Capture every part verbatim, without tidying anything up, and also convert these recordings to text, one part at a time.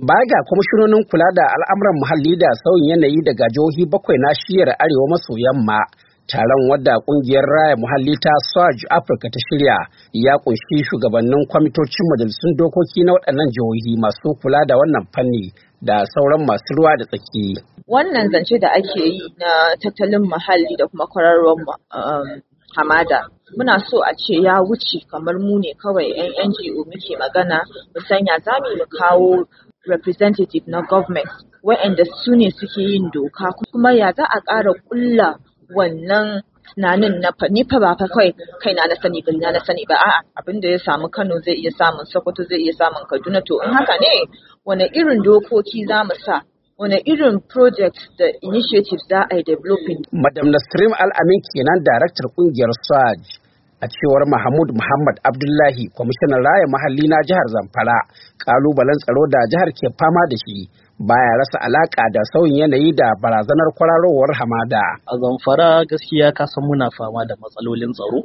Baya ga kwamishinonin kula da al'amuran muhalli da sauyin yanayi daga jihohi bakwai na shiyar arewa maso yamma, taron wadda kungiyar raya muhalli ta Swaj Africa ta shirya ya kunshi shugabannin kwamitocin majalisun dokoki na waɗannan jihohi masu kula da wannan fanni da sauran masu ruwa da tsaki. Wannan zance da ake yi na tattalin muhalli da kuma kwararwar um, hamada, muna so a ce ya wuce kamar mu ne kawai 'yan N G O muke magana, mu sanya za mu kawo representative na government waɗanda su ne suke yin doka, kuma ya za a ƙara ƙulla wannan tunanin na ni fa ba fa kai kaina na sani ba na sani ba a'a abin da ya samu Kano zai iya samun Sokoto zai iya samun Kaduna. To in haka ne wane irin dokoki za mu sa, wane irin projects da initiatives za a yi developing. Madam Nasrim Al-Amin kenan daraktar kungiyar Swaj. A cewar Mahmud Muhammad Abdullahi, kwamishinan raya muhalli na jihar Zamfara, kalubalen tsaro da jihar ke fama da shi baya rasa alaka da sauyin yanayi da barazanar kwararowar hamada. A Zamfara gaskiya ka san muna fama da matsalolin tsaro,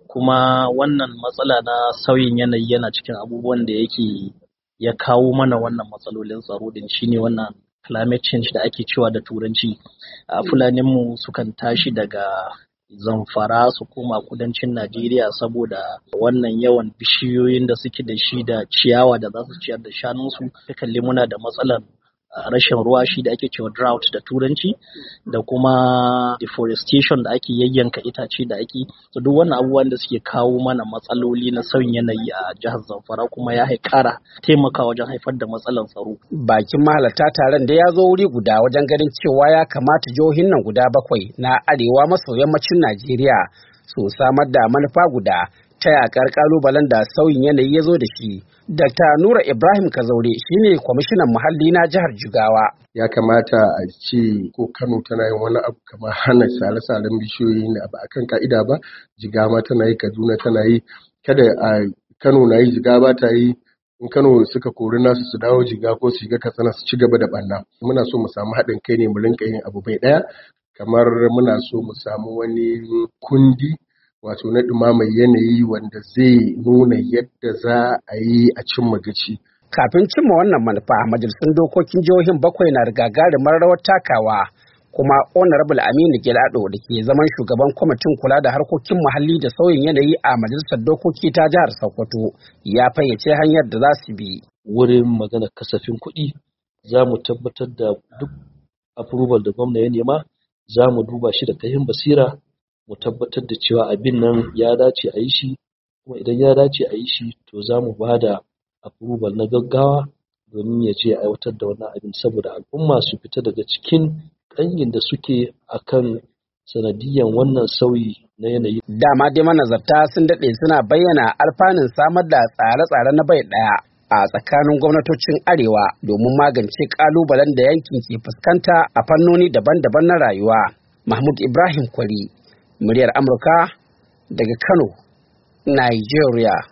kuma wannan matsala na sauyin yanayi yana cikin abubuwan da yake ya kawo mana wannan matsalolin tsaro din, shine wannan climate change da ake cewa da turanci. A Fulanin mu sukan tashi daga Zamfara su koma kudancin Najeriya saboda wannan yawan bishiyoyin da suke da shi da ciyawa da za su ciyar da shanunsu. Ta kalli muna da matsalar rashin ruwa shi da ake cewa drought da turanci, da kuma deforestation da ake yayyanka itace da ake, so duk wannan abubuwan da suke kawo mana matsaloli na sauyin yanayi a jihar Zamfara, kuma ya haikara taimaka wajen haifar da matsalar tsaro. Bakin mahalarta taron da ya zo wuri guda wajen ganin cewa ya kamata jihohin nan guda bakwai na arewa maso yammacin Najeriya su samar da manufa guda ta yakar kalubalen da sauyin yanayi ya zo da shi. Dakta Nura Ibrahim Kazaure shine kwamishinan muhalli na jihar Jigawa. Ya kamata a ce ko Kano tana yin wani abu kamar hana sare-saren bishiyoyi da ba akan ka'ida ba, Jigawa tana yi, Kaduna tana yi, kada a Kano na yi Jigawa ta yi, in Kano suka kori nasu su dawo Jigawa ko su shiga Katsina su ci gaba da ɓanna. Muna so mu samu haɗin kai ne mu rinka yin abu bai ɗaya, kamar muna so mu samu wani kundi wato na ɗumamar yanayi wanda zai nuna yadda za a yi a cimma gaci. Kafin cimma wannan manufa, majalisun dokokin jihohin bakwai na da gagarumar rawar takawa, kuma Honorable Aminu Gilado da ke zaman shugaban kwamitin kula da harkokin muhalli da sauyin yanayi a majalisar dokoki ta jihar Sokoto ya fayyace hanyar da za su bi. Wurin magana kasafin kuɗi, za mu tabbatar da duk approval da gwamna ya nema, za mu duba shi da kayan basira, mu tabbatar da cewa abin nan ya dace a yi shi, kuma idan ya dace a yi shi to za mu ba da approval na gaggawa domin ya je aiwatar da wannan abin, saboda al'umma su fita daga cikin ƙangin da suke akan sanadiyan wannan sauyi na yanayi. Dama dai manazarta sun daɗe suna bayyana alfanun samar da tsare-tsare na bai ɗaya a tsakanin gwamnatocin arewa domin magance ƙalubalen da yankin ke fuskanta a fannoni daban-daban na rayuwa. Mahmud Ibrahim Kwari, muryar Amurka daga Kano, Nigeria.